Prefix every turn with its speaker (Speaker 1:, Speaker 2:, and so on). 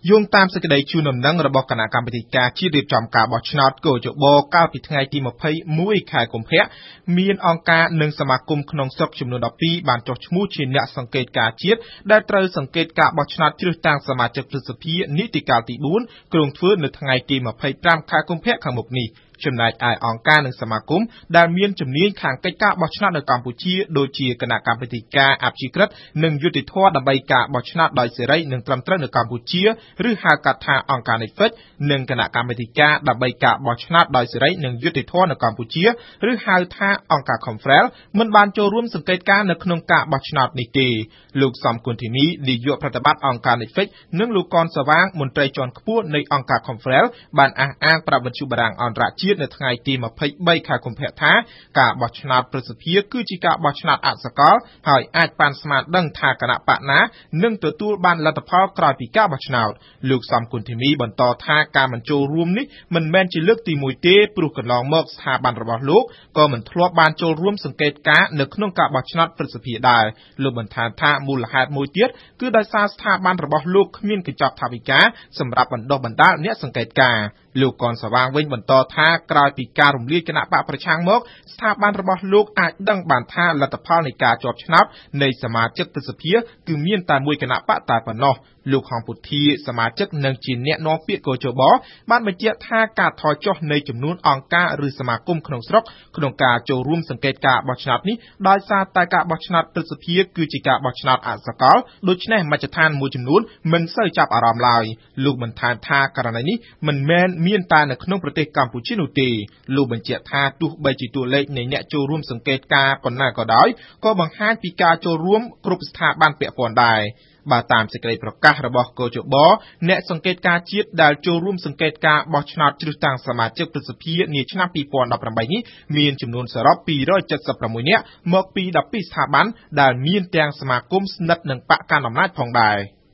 Speaker 1: យោងតាមសេចក្តីជូនដំណឹងរបស់គណៈកម្មាធិការជាតិរៀបចំការបោះឆ្នោតកោជបកាលពីថ្ងៃទី21ខែកុម្ភៈមានអង្គការនិងសមាគមក្នុងស្រុកចំនួន12បានចុះឈ្មោះជាអ្នកសង្កេតការជាតិដែលត្រូវសង្កេតការបោះឆ្នោតជ្រើសតាំងសមាជិកព្រឹទ្ធសភានីតិកាលទី4គ្រោងធ្វើនៅថ្ងៃទី25ខែកុម្ភៈខាងមុខនេះចំណែកឯអង្គការនិងសមាគមដែលមានជំនាញខាងកិច្ចការបោះឆ្នោតនៅកម្ពុជាដូចជាគណៈកម្មាធិការអព្យាក្រឹតនិងយុត្តិធម៌ដើម្បីការបោះឆ្នោតដោយសេរីនិងត្រឹមត្រូវនៅកម្ពុជាឬហៅកាត់ថាអង្គការ NIFEC និងគណៈកម្មាធិការដើម្បីការបោះឆ្នោតដោយសេរីនិងយុត្តិធម៌នៅកម្ពុជាឬហៅថាអង្គការ Confrel មិនបានចូលរួមសង្កេតការណ៍នៅក្នុងការបោះឆ្នោតនេះទេលោកសំគុណធីនីនាយកប្រតិបត្តិអង្គការ NIFEC និងលោកកនសវាងមន្ត្រីជាន់ខ្ពស់នៃអង្គការ Confrel បានអះអាងប្រាប់វិទ្យុបារាំងអន្តរជាតិនៅថ្ងៃទី23ខែកុម្ភៈថាការបោះឆ្នោតព្រឹទ្ធសភាគឺជាការបោះឆ្នោតអសកលហើយអាចប៉ាន់ស្មានដឹងថាគណៈបកណានឹងទទួលបានលទ្ធផលក្រោយពីការបោះឆ្នោតលោកសំគុណធីនីបន្តថាការមិនចូលរួមនេះមិនមែនជាលើកទី1ទេព្រោះកន្លងមកស្ថាប័នរបស់លោកក៏មិនធ្លាប់បានចូលរួមសង្កេតការណ៍នៅក្នុងការបោះឆ្នោតព្រឹទ្ធសភាដែរលោកបន្ថែមថាមូលហេតុមួយទៀតគឺដោយសារស្ថាប័នរបស់លោកគ្មានកញ្ចប់ថវិកាសម្រាប់បណ្ដុះបណ្ដាលអ្នកសង្កេតការណ៍លោកកនសវាងវិញបន្តថាក្រោយពីការរំលាយគណៈបកប្រឆាំងមកស្ថាប័នរបស់លោកអាចដឹងបានថាលទ្ធផលនៃការជាប់ឆ្នោតនៃសមាជិកព្រឹទ្ធសភាគឺមានតែមួយគណៈបកតែប៉ុណ្ណោះលោកហងពុធាសមាជិកនិងជាអ្នកនាំពាក្យកោជបបានបញ្ជាក់ថាការថយចុះនៃចំនួនអង្គការឬសមាគមក្នុងស្រុកក្នុងការចូលរួមសង្កេតការបោះឆ្នោតនេះដោយសារតែការបោះឆ្នោតព្រឹទ្ធសភាគឺជាការបោះឆ្នោតអសកលដូច្នេះមជ្ឈដ្ឋានមួយចំនួនមិនសូវចាប់អារម្មណ៍ឡើយលោកបន្ថែមថាករណីនេះមិនមែនមានតែនៅក្នុងប្រទេសកម្ពុជានោះទេលោកបញ្ជាក់ថាទោះបីជាតួលេខនៃអ្នកចូលរួមសង្កេតការណ៍ប៉ុណ្ណាក៏ដោយក៏បង្ហាញពីការចូលរួមគ្រប់ស្ថាប័នពាក់ព័ន្ធដែរបើតាមសេចក្តីប្រកាសរបស់កោជបអ្នកសង្កេតការណ៍ជាតិដែលចូលរួមសង្កេតការបោះឆ្នោតជ្រើសតាំងសមាជិកព្រឹទ្ធសភានាឆ្នាំ2018នេះមានចំនួនសរុប276នាក់មកពី12ស្ថាប័នដែលមានទាំងសមាគមស្និទ្ធនឹងបកកណ្ដាលអំណាចផងដែរ